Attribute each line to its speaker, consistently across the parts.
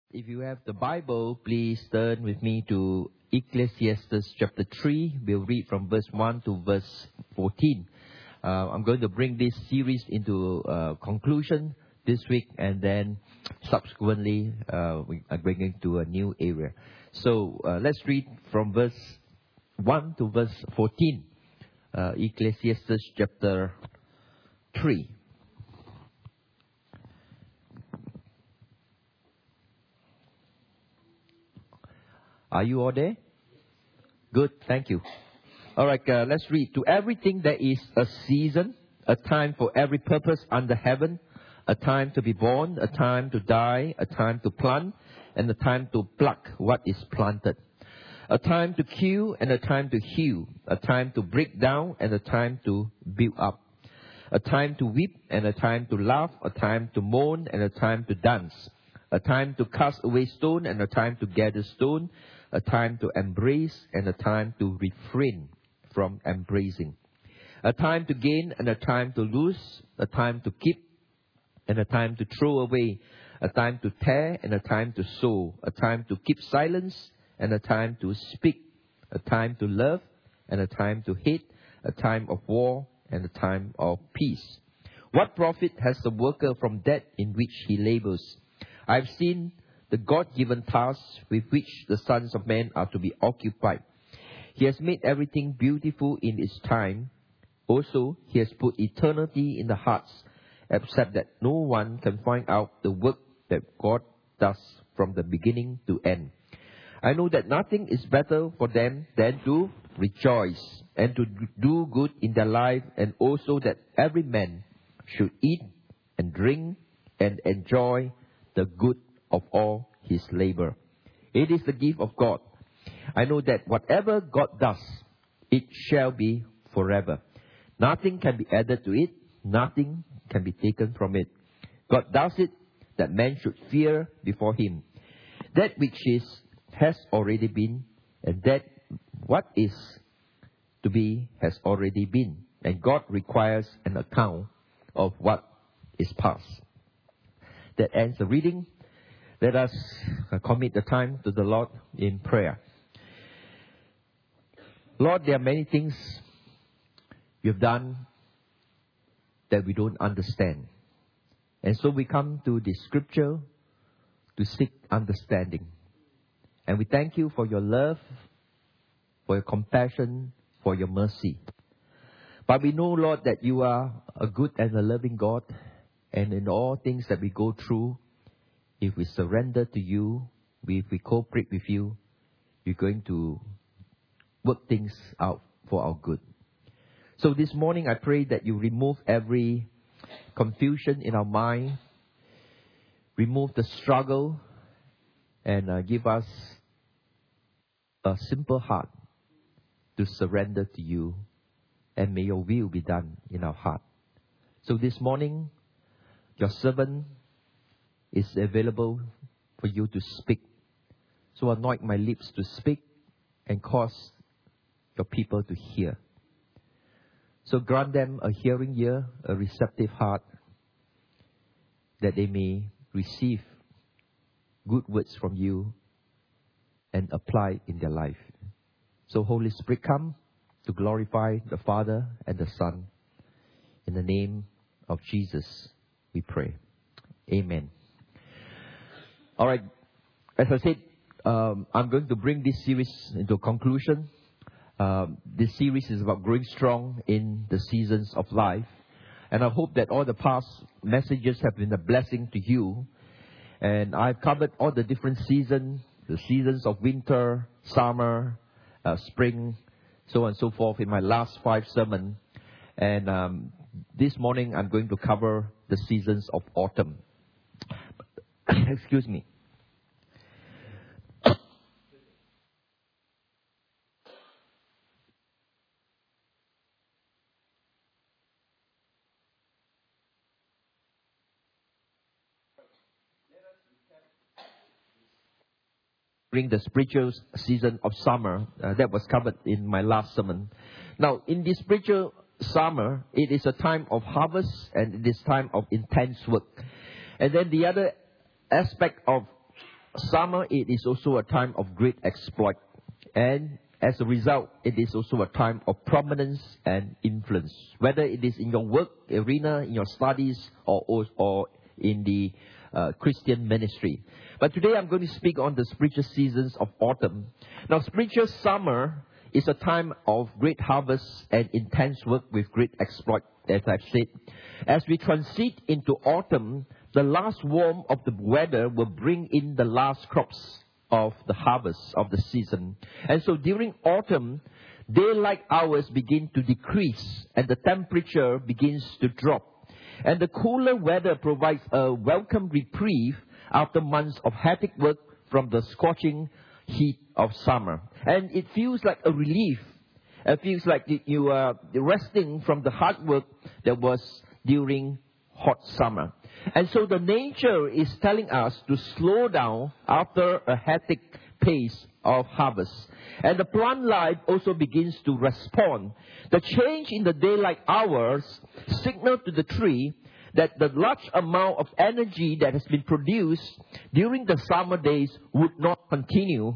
Speaker 1: If you have the Bible, please turn with me to Ecclesiastes chapter 3. We'll read from verse 1 to verse 14. I'm going to bring this series into conclusion this week, and then subsequently we are bringing to a new area. So let's read from verse 1 to verse 14. Ecclesiastes chapter 3. Are you all there? Good, thank you. All right, let's read. To everything there is a season, a time for every purpose under heaven, a time to be born, a time to die, a time to plant, and a time to pluck what is planted. A time to kill and a time to heal, a time to break down and a time to build up. A time to weep and a time to laugh, a time to mourn and a time to dance. A time to cast away stone and a time to gather stone, a time to embrace and a time to refrain from embracing. A time to gain and a time to lose, a time to keep and a time to throw away, a time to tear and a time to sow, a time to keep silence and a time to speak, a time to love and a time to hate, a time of war and a time of peace. What profit has the worker from that in which he labors? I have seen the God-given tasks with which the sons of men are to be occupied. He has made everything beautiful in its time. Also, he has put eternity in the hearts, except that no one can find out the work that God does from the beginning to end. I know that nothing is better for them than to rejoice and to do good in their life, and also that every man should eat and drink and enjoy the good of all his labor. It is the gift of God. I know that whatever God does, it shall be forever. Nothing can be added to it. Nothing can be taken from it. God does it that man should fear before him. That which is has already been, and that what is to be has already been. And God requires an account of what is past. That ends the reading. Let us commit the time to the Lord in prayer. Lord, there are many things you've done that we don't understand. And so we come to the scripture to seek understanding. And we thank you for your love, for your compassion, for your mercy. But we know, Lord, that you are a good and a loving God. And in all things that we go through, if we surrender to you, if we cooperate with you, you're going to work things out for our good. So this morning I pray that you remove every confusion in our mind, remove the struggle, and give us a simple heart to surrender to you, and may your will be done in our heart. So this morning, your servant is available for you to speak. So anoint my lips to speak and cause your people to hear. So grant them a hearing ear, a receptive heart, that they may receive good words from you and apply in their life. So Holy Spirit, come to glorify the Father and the Son. In the name of Jesus, we pray. Amen. All right. As I said, I'm going to bring this series into a conclusion. This series is about growing strong in the seasons of life. And I hope that all the past messages have been a blessing to you. And I've covered all the different seasons, the seasons of winter, summer, spring, so on and so forth in my last 5 sermons. And this morning I'm going to cover the seasons of autumn. Excuse me. During the spiritual season of summer, that was covered in my last sermon. Now, in this spiritual summer, it is a time of harvest and it is time of intense work. And then the other aspect of summer, it is also a time of great exploit. And as a result, it is also a time of prominence and influence, whether it is in your work arena, in your studies, or in the Christian ministry. But today I'm going to speak on the spiritual seasons of autumn. Now, spiritual summer is a time of great harvest and intense work with great exploit, as I've said. As we transit into autumn, the last warmth of the weather will bring in the last crops of the harvest of the season. And so during autumn, daylight hours begin to decrease and the temperature begins to drop. And the cooler weather provides a welcome reprieve after months of hectic work from the scorching heat of summer. And it feels like a relief. It feels like you are resting from the hard work that was during hot summer. And so the nature is telling us to slow down after a hectic pace of harvest. And the plant life also begins to respond. The change in the daylight hours signal to the tree that the large amount of energy that has been produced during the summer days would not continue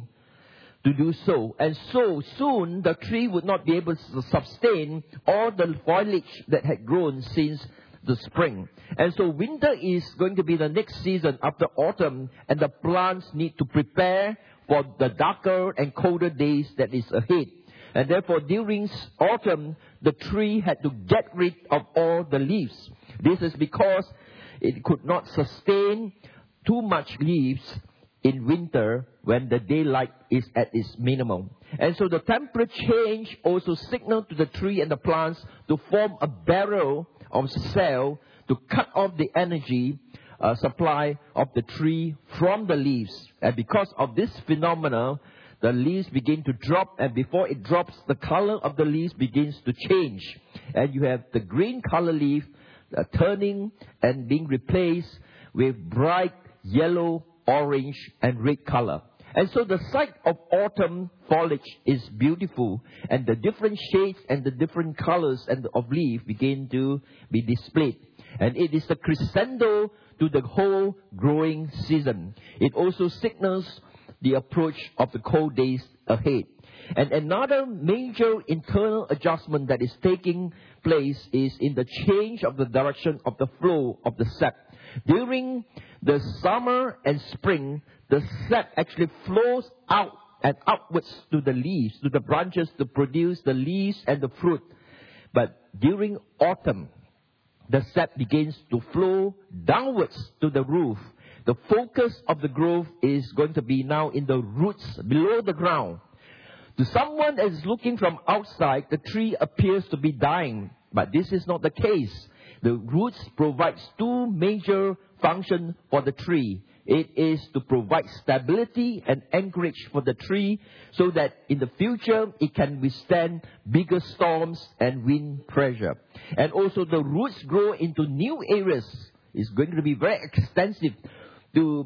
Speaker 1: to do so. And so soon the tree would not be able to sustain all the foliage that had grown since the spring. And so winter is going to be the next season after autumn, and the plants need to prepare for the darker and colder days that is ahead. And therefore during autumn, the tree had to get rid of all the leaves. This is because it could not sustain too much leaves in winter when the daylight is at its minimum. And so the temperature change also signaled to the tree and the plants to form a barrel of cell to cut off the energy supply of the tree from the leaves. And because of this phenomena, the leaves begin to drop, and before it drops, the color of the leaves begins to change. And you have the green color leaf turning and being replaced with bright yellow, orange, and red color. And so the sight of autumn foliage is beautiful, and the different shades and the different colors of leaf begin to be displayed. And it is the crescendo to the whole growing season. It also signals the approach of the cold days ahead. And another major internal adjustment that is taking place is in the change of the direction of the flow of the sap. During the summer and spring, the sap actually flows out and upwards to the leaves, to the branches, to produce the leaves and the fruit. But during autumn, the sap begins to flow downwards to the roof. The focus of the growth is going to be now in the roots below the ground. To someone that is looking from outside, the tree appears to be dying. But this is not the case. The roots provides two major functions for the tree. It is to provide stability and anchorage for the tree so that in the future it can withstand bigger storms and wind pressure. And also the roots grow into new areas. It's going to be very extensive to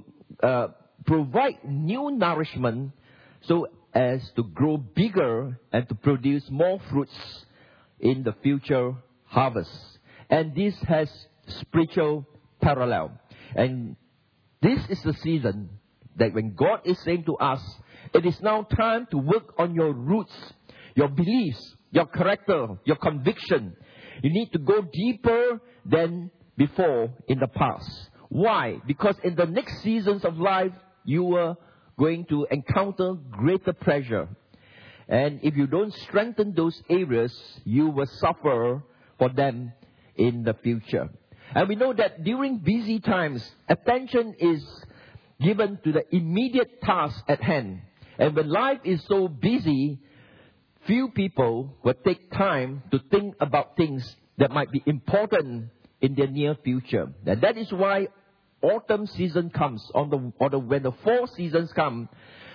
Speaker 1: provide new nourishment so as to grow bigger and to produce more fruits in the future harvest. And this has spiritual parallel. And this is the season that when God is saying to us, it is now time to work on your roots, your beliefs, your character, your conviction. You need to go deeper than before in the past. Why? Because in the next seasons of life, you are going to encounter greater pressure. And if you don't strengthen those areas, you will suffer for them in the future. And we know that during busy times, attention is given to the immediate task at hand. And when life is so busy, few people will take time to think about things that might be important in their near future. And that is why autumn season comes, when the fall seasons come.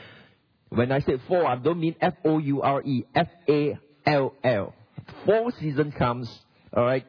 Speaker 1: When I say fall, I don't mean F-O-U-R-E, F-A-L-L. Fall season comes, all right,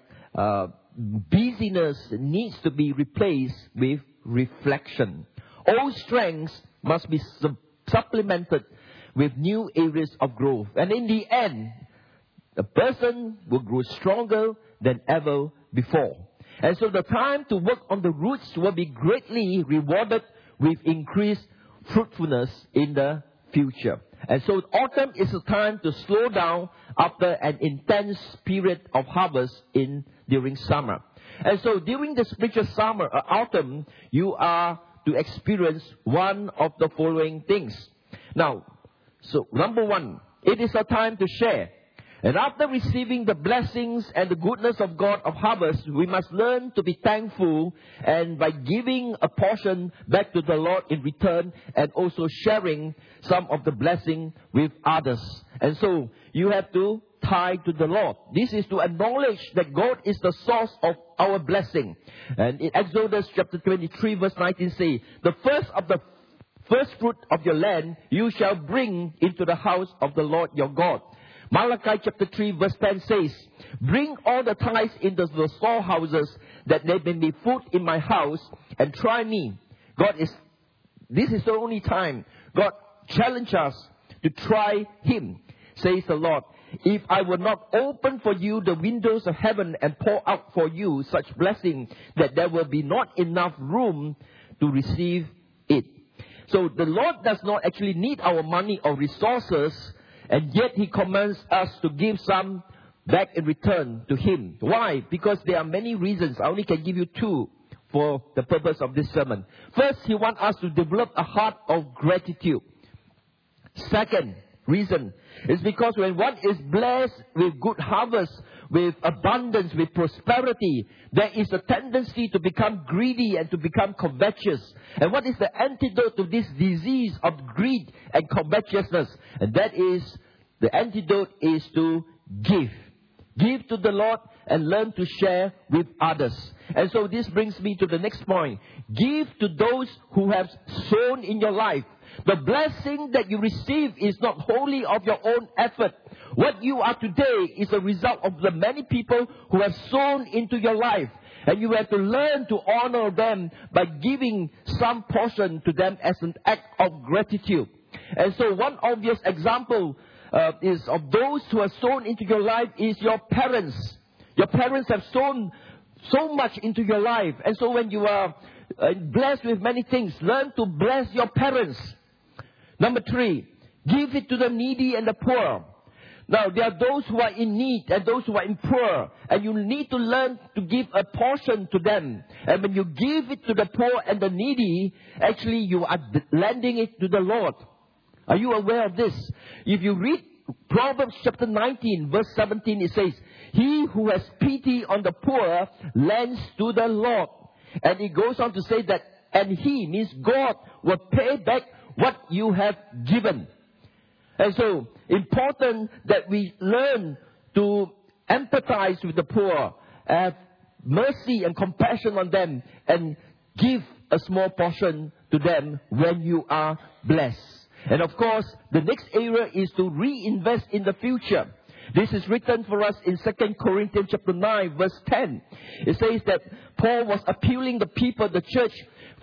Speaker 1: busyness needs to be replaced with reflection. Old strengths must be supplemented with new areas of growth. And in the end, the person will grow stronger than ever before. And so the time to work on the roots will be greatly rewarded with increased fruitfulness in the future. And so autumn is a time to slow down after an intense period of harvest during summer. And so during the spiritual summer, autumn, you are to experience one of the following things. Now, so number one, it is a time to share. And after receiving the blessings and the goodness of God of harvest, we must learn to be thankful, and by giving a portion back to the Lord in return, and also sharing some of the blessing with others. And so you have to tithe to the Lord. This is to acknowledge that God is the source of our blessing. And in Exodus chapter 23 verse 19 says, the first fruit of your land you shall bring into the house of the Lord your God. Malachi chapter 3 verse 10 says, bring all the tithes into the storehouses, that there may be food in my house, and try me. This is the only time God challenges us to try Him, says the Lord. If I will not open for you the windows of heaven and pour out for you such blessing that there will be not enough room to receive it. So the Lord does not actually need our money or resources, and yet He commands us to give some back in return to Him. Why? Because there are many reasons. I only can give you two for the purpose of this sermon. First, He wants us to develop a heart of gratitude. Second reason is because when one is blessed with good harvest, with abundance, with prosperity, there is a tendency to become greedy and to become covetous. And what is the antidote to this disease of greed and covetousness? And that is, the antidote is to give. Give to the Lord and learn to share with others. And so this brings me to the next point. Give to those who have sown in your life. The blessing that you receive is not wholly of your own effort. What you are today is a result of the many people who have sown into your life. And you have to learn to honor them by giving some portion to them as an act of gratitude. And so one obvious example is of those who have sown into your life is your parents. Your parents have sown so much into your life. And so when you are blessed with many things, learn to bless your parents. Number 3, give it to the needy and the poor. Now, there are those who are in need and those who are in poor. And you need to learn to give a portion to them. And when you give it to the poor and the needy, actually you are lending it to the Lord. Are you aware of this? If you read Proverbs chapter 19 verse 17, it says, he who has pity on the poor lends to the Lord. And it goes on to say that, and He means God will pay back what you have given. And so, important that we learn to empathize with the poor, have mercy and compassion on them, and give a small portion to them when you are blessed. And of course, the next area is to reinvest in the future. This is written for us in 2 Corinthians chapter 9 verse 10. It says that Paul was appealing the people, the church,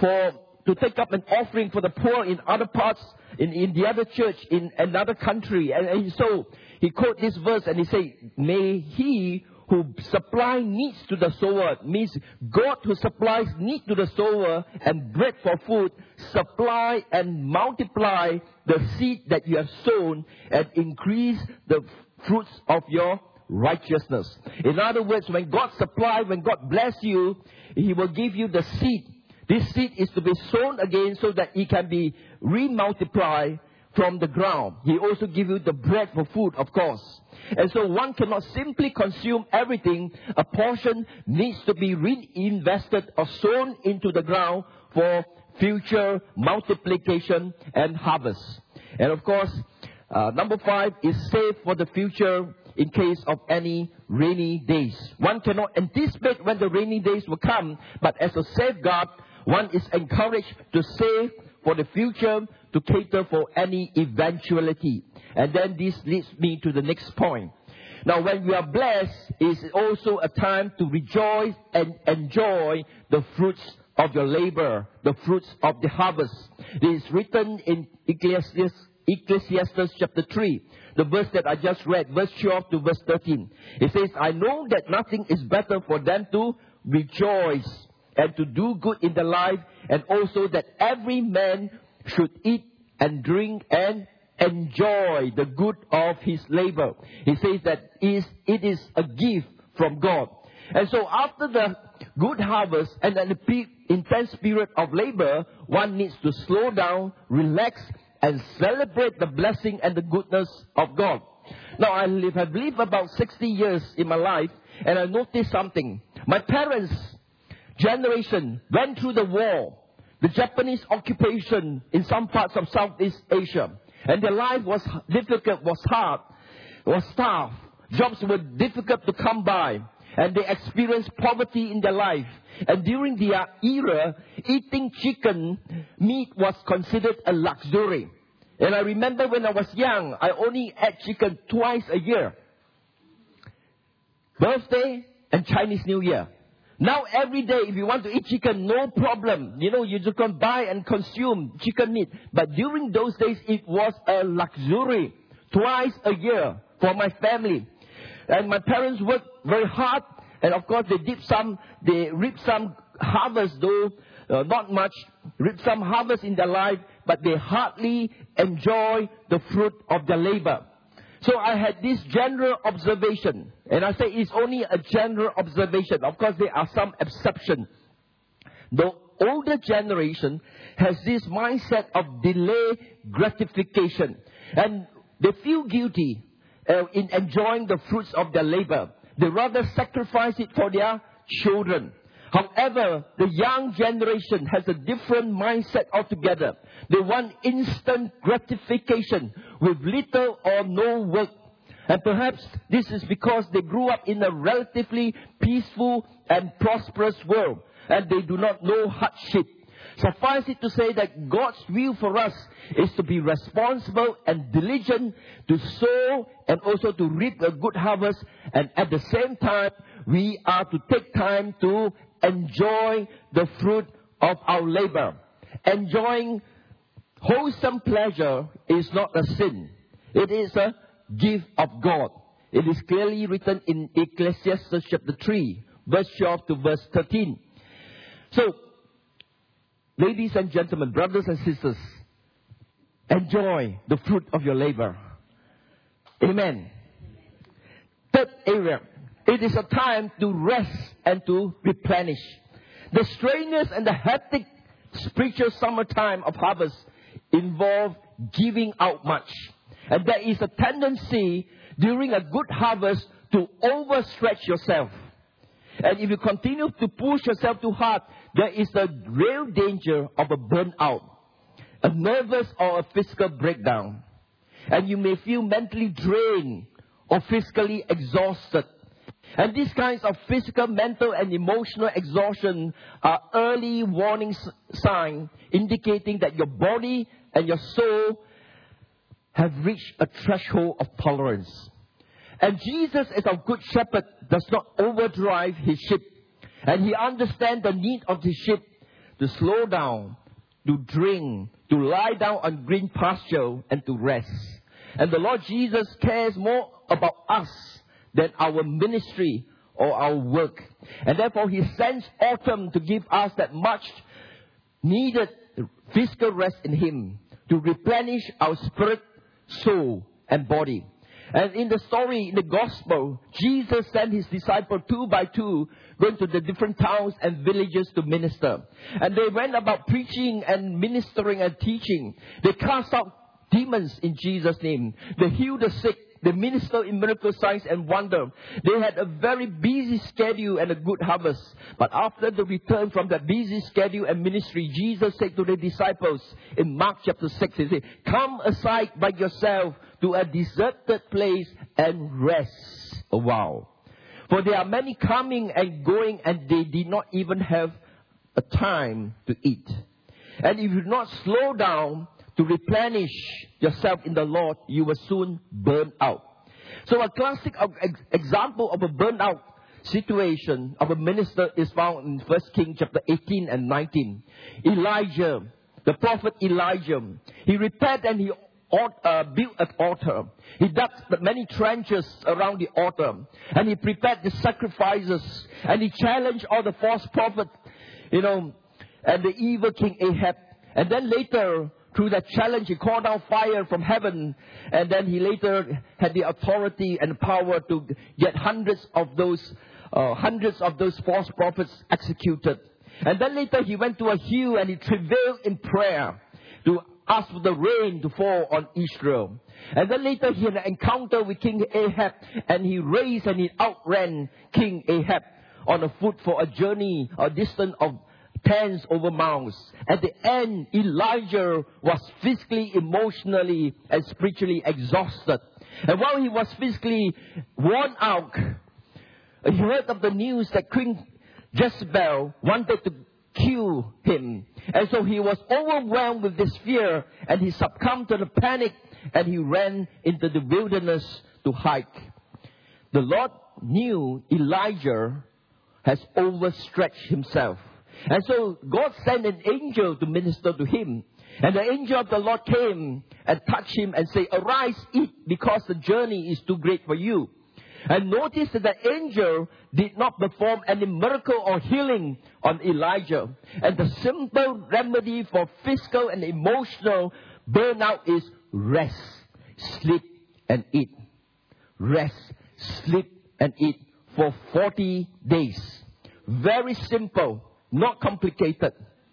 Speaker 1: to take up an offering for the poor in other parts, in the other church, in another country. And so he quote this verse and he say, may He who supply needs to the sower, means God who supplies need to the sower and bread for food, supply and multiply the seed that you have sown and increase the fruits of your righteousness. In other words, when God supplies, when God bless you, He will give you the seed. This seed is to be sown again so that it can be re-multiplied from the ground. He also gives you the bread for food, of course. And so one cannot simply consume everything. A portion needs to be reinvested or sown into the ground for future multiplication and harvest. And of course, number 5 is save for the future in case of any rainy days. One cannot anticipate when the rainy days will come, but as a safeguard, one is encouraged to save for the future to cater for any eventuality. And then this leads me to the next point. Now, when we are blessed, it's also a time to rejoice and enjoy the fruits of your labor, the fruits of the harvest. It is written in Ecclesiastes chapter 3, the verse that I just read, verse 12 to verse 13. It says, I know that nothing is better for them to rejoice and to do good in their life, and also that every man should eat and drink and enjoy the good of his labor. He says that it is a gift from God. And so after the good harvest and an intense period of labor, one needs to slow down, relax, and celebrate the blessing and the goodness of God. Now, I have lived about 60 years in my life, and I noticed something. My parents' generation went through the war, the Japanese occupation in some parts of Southeast Asia. And their life was difficult, was hard, was tough. Jobs were difficult to come by. And they experienced poverty in their life. And during their era, eating chicken meat was considered a luxury. And I remember when I was young, I only ate chicken twice a year. Birthday and Chinese New Year. Now every day, if you want to eat chicken, no problem. You just can buy and consume chicken meat. But during those days, it was a luxury. Twice a year for my family. And my parents worked very hard. And of course, they reaped some harvest, though not much. Reaped some harvest in their life, but they hardly enjoy the fruit of their labor. So I had this general observation. And I say it's only a general observation. Of course, there are some exceptions. The older generation has this mindset of delay gratification. And they feel guilty in enjoying the fruits of their labor. They rather sacrifice it for their children. However, the young generation has a different mindset altogether. They want instant gratification with little or no work. And perhaps this is because they grew up in a relatively peaceful and prosperous world. And they do not know hardship. Suffice it to say that God's will for us is to be responsible and diligent to sow and also to reap a good harvest. And at the same time, we are to take time to enjoy the fruit of our labor. Enjoying wholesome pleasure is not a sin. It is a gift of God. It is clearly written in Ecclesiastes chapter 3, verse 12 to verse 13. So, ladies and gentlemen, brothers and sisters, enjoy the fruit of your labor. Amen. Third area, it is a time to rest and to replenish. The strenuous and the hectic spiritual summertime of harvest involve giving out much. And there is a tendency during a good harvest to overstretch yourself. And if you continue to push yourself too hard, there is a real danger of a burnout, a nervous or a physical breakdown. And you may feel mentally drained or physically exhausted. And these kinds of physical, mental, and emotional exhaustion are early warning signs indicating that your body and your soul have reached a threshold of tolerance. And Jesus, as our good shepherd, does not overdrive his sheep. And he understands the need of his sheep to slow down, to drink, to lie down on green pasture, and to rest. And the Lord Jesus cares more about us than our ministry or our work. And therefore, he sends autumn to give us that much needed physical rest in him, to replenish our spirit, soul, and body. And in the story, in the gospel, Jesus sent his disciples 2 by 2, going to the different towns and villages to minister. And they went about preaching and ministering and teaching. They cast out demons in Jesus' name. They healed the sick. They ministered in miracle signs and wonder. They had a very busy schedule and a good harvest. But after the return from that busy schedule and ministry, Jesus said to the disciples in Mark chapter 6, he said, "Come aside by yourself to a deserted place and rest a while. For there are many coming and going, and they did not even have a time to eat. And if you do not slow down to replenish yourself in the Lord, you will soon burn out." So a classic example of a burnout situation of a minister is found in 1 Kings chapter 18 and 19. Elijah, the prophet Elijah, he repaired and he built an altar. He dug many trenches around the altar. And he prepared the sacrifices. And he challenged all the false prophets, and the evil King Ahab. And then later, through that challenge, he called down fire from heaven. And then he later had the authority and power to get hundreds of those false prophets executed. And then later he went to a hill and he travailed in prayer to ask for the rain to fall on Israel. And then later he had an encounter with King Ahab, and he raced and he outran King Ahab on a foot for a journey, a distance of tens over miles. At the end, Elijah was physically, emotionally, and spiritually exhausted. And while he was physically worn out, he heard of the news that Queen Jezebel wanted to kill him. And so he was overwhelmed with this fear, and he succumbed to the panic, and he ran into the wilderness to hide. The Lord knew Elijah has overstretched himself. And so God sent an angel to minister to him. And the angel of the Lord came and touched him and said, "Arise, eat, because the journey is too great for you." And notice that the angel did not perform any miracle or healing on Elijah. And the simple remedy for physical and emotional burnout is rest, sleep, and eat. Rest, sleep, and eat for 40 days. Very simple, not complicated.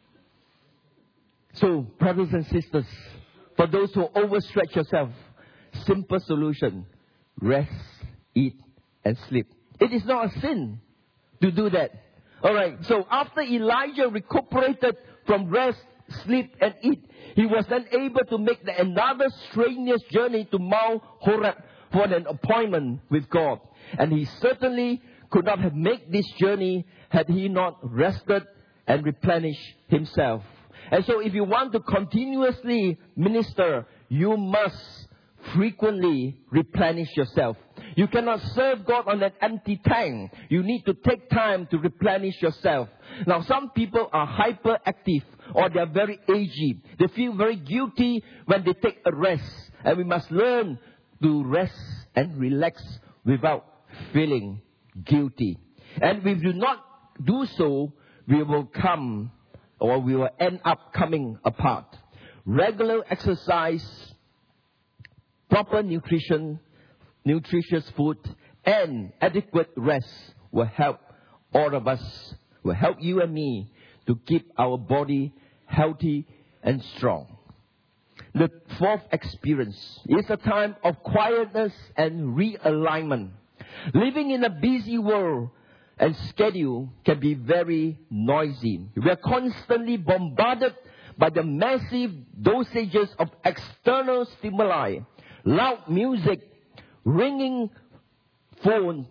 Speaker 1: So, brothers and sisters, for those who overstretch yourself, simple solution: rest, eat, and sleep. It is not a sin to do that. Alright, so after Elijah recuperated from rest, sleep, and eat, he was then able to make another strenuous journey to Mount Horeb for an appointment with God. And he certainly could not have made this journey had he not rested and replenished himself. And so if you want to continuously minister, you must frequently replenish yourself. You cannot serve God on an empty tank. You need to take time to replenish yourself. Now, some people are hyperactive, or they are very aged. They feel very guilty when they take a rest. And we must learn to rest and relax without feeling guilty. And if we do not do so, we will end up coming apart. Regular exercise, proper nutrition, nutritious food, and adequate rest will help all of us, will help you and me to keep our body healthy and strong. The fourth experience is a time of quietness and realignment. Living in a busy world and schedule can be very noisy. We are constantly bombarded by the massive dosages of external stimuli, loud music, ringing phone,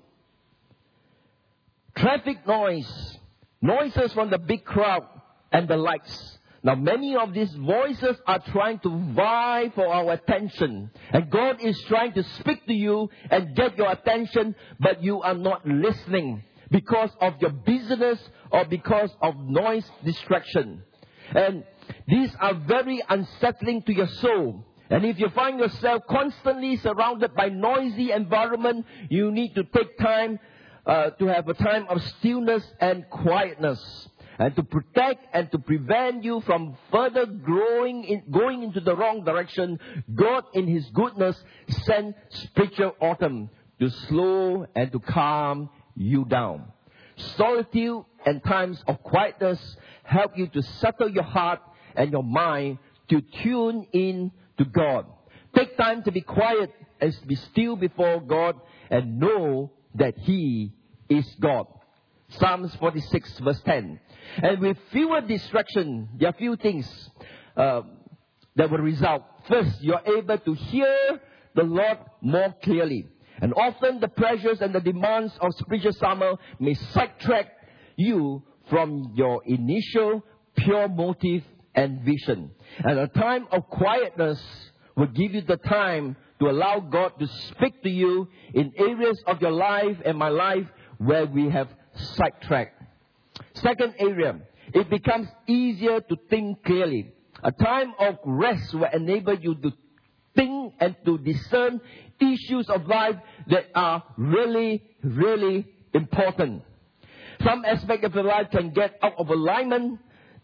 Speaker 1: traffic noise, noises from the big crowd, and the likes. Now, many of these voices are trying to vie for our attention. And God is trying to speak to you and get your attention, but you are not listening because of your busyness or because of noise distraction. And these are very unsettling to your soul. And if you find yourself constantly surrounded by noisy environment, you need to take time to have a time of stillness and quietness. And to protect and to prevent you from further going into the wrong direction, God in His goodness sent spiritual autumn to slow and to calm you down. Solitude and times of quietness help you to settle your heart and your mind to tune in to God. Take time to be quiet and be still before God and know that He is God. Psalms 46 verse 10. And with fewer distractions, there are few things that will result. First, you're able to hear the Lord more clearly. And often the pressures and the demands of spiritual summer may sidetrack you from your initial pure motive and vision. And a time of quietness will give you the time to allow God to speak to you in areas of your life and my life where we have sidetracked. Second area, it becomes easier to think clearly. A time of rest will enable you to think and to discern issues of life that are really, really important. Some aspect of your life can get out of alignment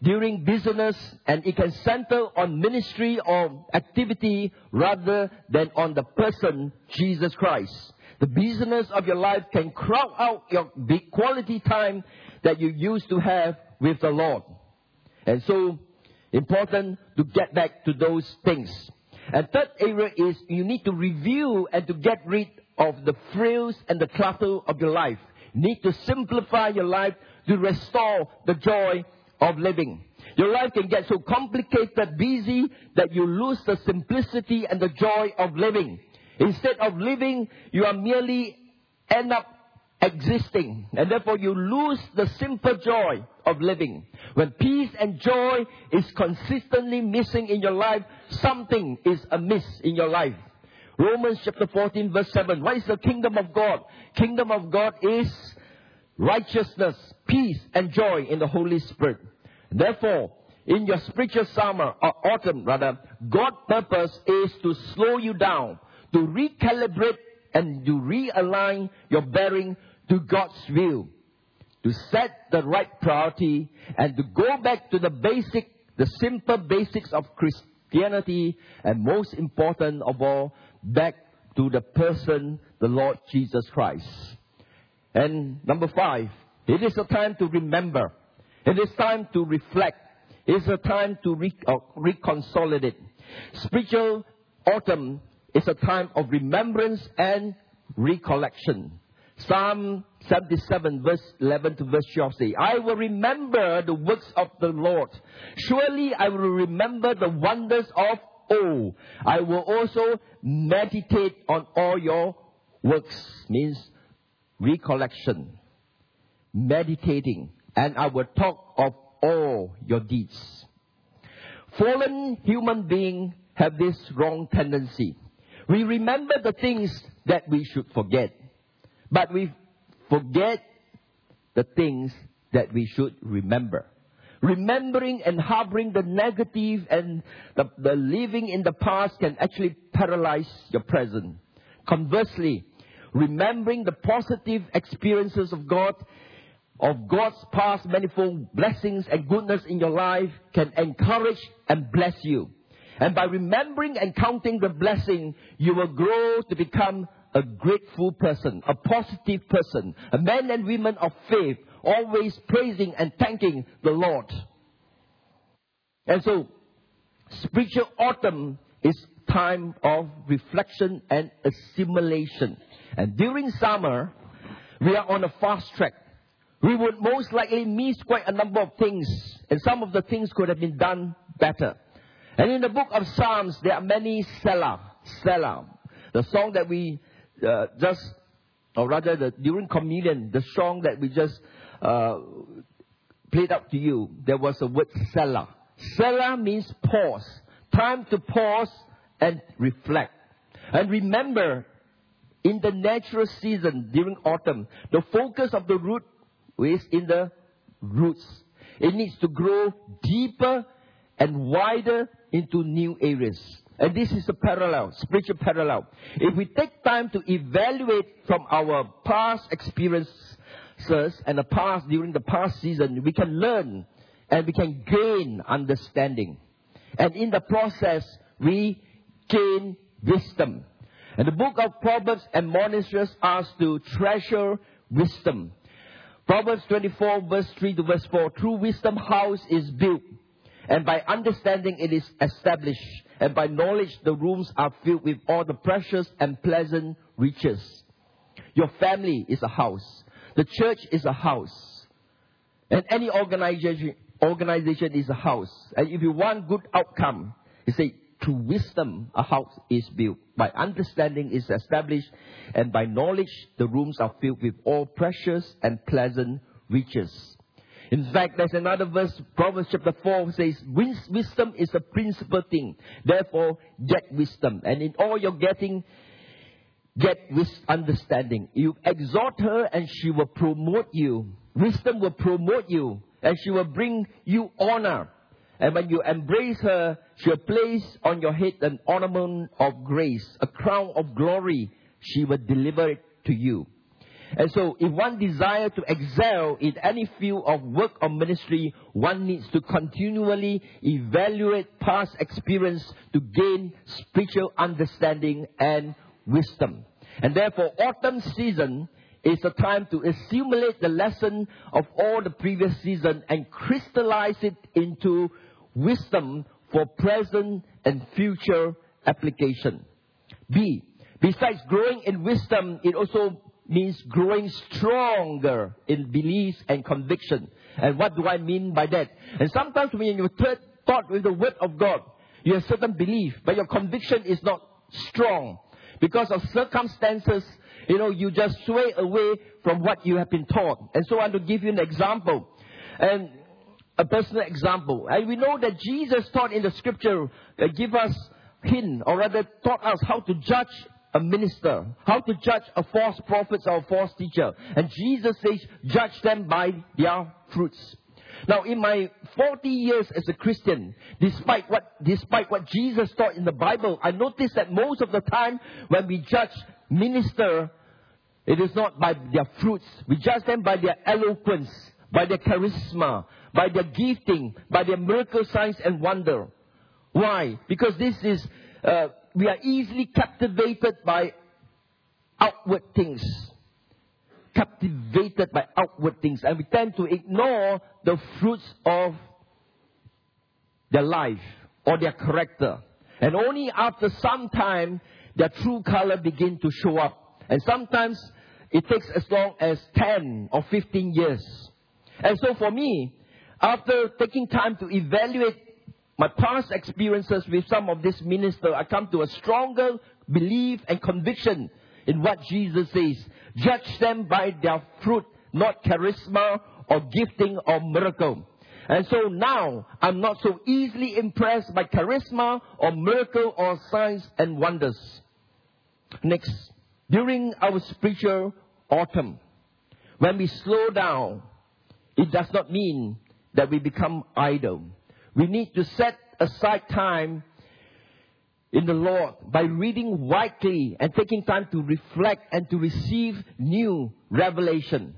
Speaker 1: during business, and it can center on ministry or activity rather than on the person, Jesus Christ. The business of your life can crowd out your big quality time that you used to have with the Lord. And so, important to get back to those things. And third area is you need to review and to get rid of the frills and the clutter of your life. You need to simplify your life to restore the joy of living. Your life can get so complicated, busy, that you lose the simplicity and the joy of living. Instead of living, you are merely end up existing. And therefore you lose the simple joy of living. When peace and joy is consistently missing in your life, something is amiss in your life. Romans chapter 14 verse 7. What is the kingdom of God? Kingdom of God is righteousness, peace and joy in the Holy Spirit. Therefore, in your spiritual summer or autumn rather, God's purpose is to slow you down, to recalibrate and to realign your bearing to God's will, to set the right priority and to go back to the simple basics of Christianity, and most important of all, back to the person, the Lord Jesus Christ. And number 5, it is a time to remember. It is time to reflect. It is a time to reconsolidate. Spiritual autumn is a time of remembrance and recollection. Psalm 77 verse 11 to verse 12 say, I will remember the works of the Lord. Surely I will remember the wonders of old. I will also meditate on all your works. Means recollection, meditating. And I will talk of all your deeds. Fallen human beings have this wrong tendency. We remember the things that we should forget. But we forget the things that we should remember. Remembering and harboring the negative and the living in the past can actually paralyze your present. Conversely, remembering the positive experiences of God, of God's past manifold blessings and goodness in your life can encourage and bless you. And by remembering and counting the blessing, you will grow to become a grateful person, a positive person, a man and woman of faith, always praising and thanking the Lord. And so, spiritual autumn is time of reflection and assimilation. And during summer, we are on a fast track. We would most likely miss quite a number of things, and some of the things could have been done better. And in the book of Psalms, there are many Selah. The song that we during communion, the song that we just played out to you, there was a word Selah. Selah means pause. Time to pause and reflect. And remember, in the natural season during autumn, the focus of the root is in the roots. It needs to grow deeper and wider into new areas. And this is a parallel, spiritual parallel. If we take time to evaluate from our past experiences and during the past season, we can learn and we can gain understanding. And in the process, we gain wisdom. And the book of Proverbs admonishes us to treasure wisdom. Proverbs 24 verse 3 to verse 4. Through wisdom house is built, and by understanding it is established, and by knowledge the rooms are filled with all the precious and pleasant riches. Your family is a house. The church is a house. And any organization is a house. And if you want good outcome, you say, through wisdom a house is built. By understanding is established. And by knowledge the rooms are filled with all precious and pleasant riches. In fact, there's another verse, Proverbs chapter 4 says, wisdom is a principal thing. Therefore, get wisdom. And in all you're getting, get with understanding. You exhort her and she will promote you. Wisdom will promote you and she will bring you honor. And when you embrace her, she will place on your head an ornament of grace, a crown of glory. She will deliver it to you. And so if one desires to excel in any field of work or ministry, one needs to continually evaluate past experience to gain spiritual understanding and wisdom. And therefore, autumn season is a time to assimilate the lesson of all the previous season and crystallize it into wisdom for present and future application. B, besides growing in wisdom, it also means growing stronger in beliefs and conviction. And what do I mean by that? And sometimes when you're taught with the word of God, you have certain belief, but your conviction is not strong. Because of circumstances, you just sway away from what you have been taught. And so I want to give you an example. And a personal example. And we know that Jesus taught in the scripture, give us hint, or rather taught us how to judge a minister, how to judge a false prophet or a false teacher. And Jesus says, judge them by their fruits. Now, in my 40 years as a Christian, despite what Jesus taught in the Bible, I noticed that most of the time when we judge minister, it is not by their fruits. We judge them by their eloquence, by their charisma, by their gifting, by their miracle signs and wonder. Why? Because we are easily captivated by outward things. Captivated by outward things. And we tend to ignore the fruits of their life or their character. And only after some time, their true color begin to show up. And sometimes it takes as long as 10 or 15 years. And so for me, after taking time to evaluate my past experiences with some of these ministers, I come to a stronger belief and conviction in what Jesus says. Judge them by their fruit, not charisma or gifting or miracle. And so now, I'm not so easily impressed by charisma or miracle or signs and wonders. Next, during our spiritual autumn, when we slow down, it does not mean that we become idle. We need to set aside time in the Lord by reading widely and taking time to reflect and to receive new revelation.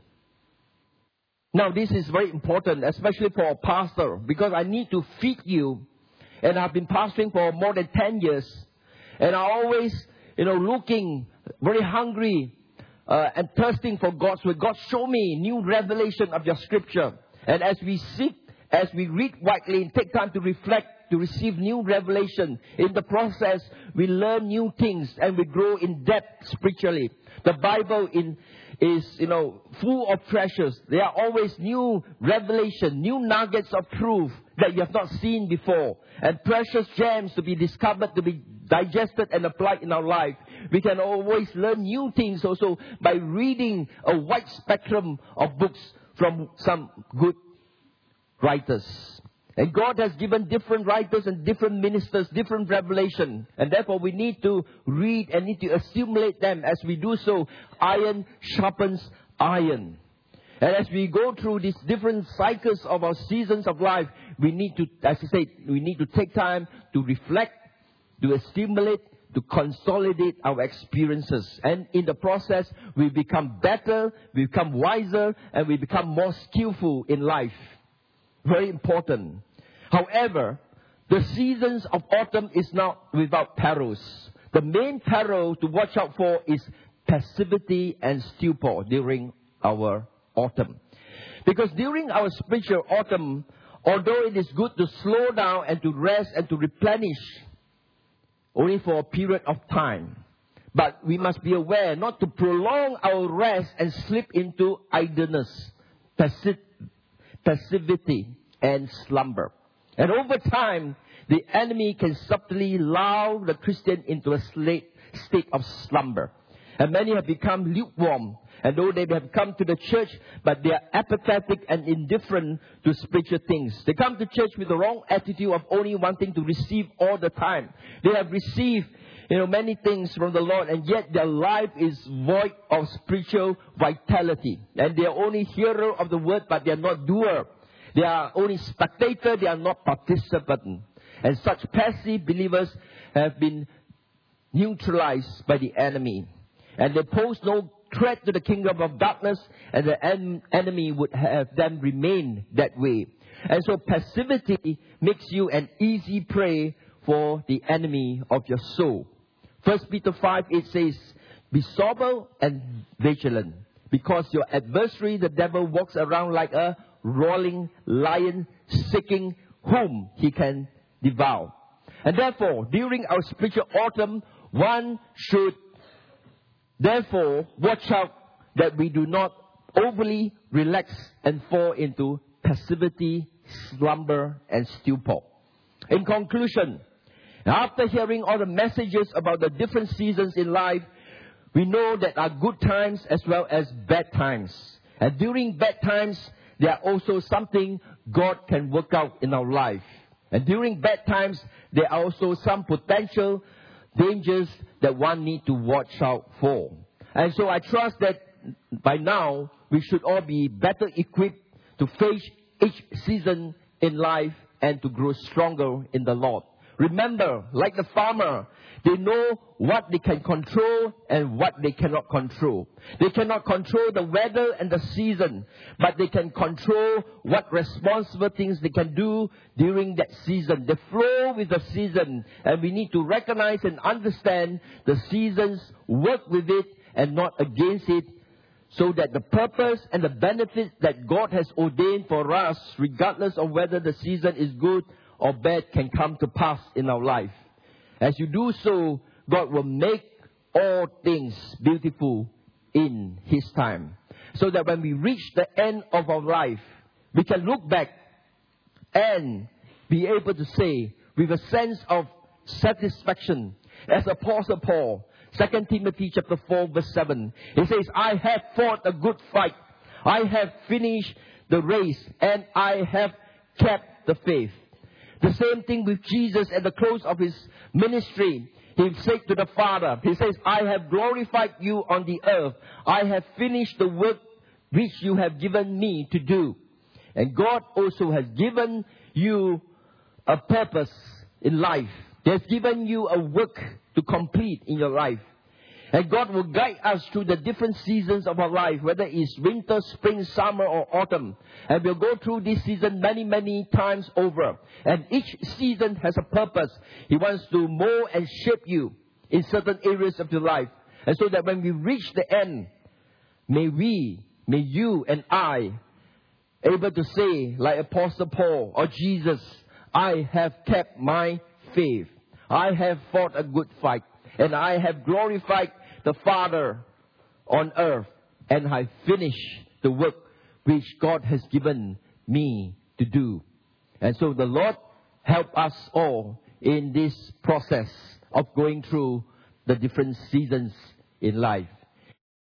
Speaker 1: Now, this is very important, especially for a pastor, because I need to feed you. And I've been pastoring for more than 10 years. And I'm always, looking very hungry and thirsting for God's word. God, show me new revelation of your scripture. And as we seek, as we read widely and take time to reflect, to receive new revelation, in the process, we learn new things and we grow in depth spiritually. The Bible is full of treasures. There are always new revelation, new nuggets of truth that you have not seen before. And precious gems to be discovered, to be digested and applied in our life. We can always learn new things also by reading a wide spectrum of books from some good writers. And God has given different writers and different ministers, different revelation. And therefore we need to read and need to assimilate them. As we do so, iron sharpens iron. And as we go through these different cycles of our seasons of life, we need to, as I said, we need to take time to reflect, to assimilate, to consolidate our experiences. And in the process, we become better, we become wiser, and we become more skillful in life. Very important. However, the seasons of autumn is not without perils. The main peril to watch out for is passivity and stupor during our autumn. Because during our spiritual autumn, although it is good to slow down and to rest and to replenish only for a period of time, but we must be aware not to prolong our rest and slip into idleness, passivity and slumber. And over time, the enemy can subtly lull the Christian into a state of slumber. And many have become lukewarm. And though they have come to the church, but they are apathetic and indifferent to spiritual things. They come to church with the wrong attitude of only wanting to receive all the time. They have received many things from the Lord, and yet their life is void of spiritual vitality. And they are only hearer of the word, but they are not doer. They are only spectator, they are not participant. And such passive believers have been neutralized by the enemy. And they pose no threat to the kingdom of darkness, and the enemy would have them remain that way. And so passivity makes you an easy prey for the enemy of your soul. 1 Peter 5, it says, be sober and vigilant, because your adversary, the devil, walks around like a roaring lion, seeking whom he can devour. And therefore, during our spiritual autumn, one should therefore watch out that we do not overly relax and fall into passivity, slumber, and stupor. In conclusion, after hearing all the messages about the different seasons in life, we know that there are good times as well as bad times. And during bad times, there are also something God can work out in our life. And during bad times, there are also some potential dangers that one needs to watch out for. And so I trust that by now, we should all be better equipped to face each season in life and to grow stronger in the Lord. Remember, like the farmer, they know what they can control and what they cannot control. They cannot control the weather and the season, but they can control what responsible things they can do during that season. They flow with the season, and we need to recognize and understand the seasons, work with it and not against it, so that the purpose and the benefits that God has ordained for us, regardless of whether the season is good or bad, can come to pass in our life. As you do so, God will make all things beautiful in His time. So that when we reach the end of our life, we can look back and be able to say with a sense of satisfaction, as Apostle Paul, 2 Timothy chapter 4 verse 7, he says, I have fought a good fight. I have finished the race and I have kept the faith. The same thing with Jesus at the close of His ministry. He said to the Father, He says, I have glorified you on the earth. I have finished the work which you have given me to do. And God also has given you a purpose in life. He has given you a work to complete in your life. And God will guide us through the different seasons of our life, whether it's winter, spring, summer, or autumn. And we'll go through this season many, many times over. And each season has a purpose. He wants to mold and shape you in certain areas of your life. And so that when we reach the end, may you and I, able to say, like Apostle Paul or Jesus, I have kept my faith. I have fought a good fight. And I have glorified the Father on earth. And I finished the work which God has given me to do. And so the Lord help us all in this process of going through the different seasons in life.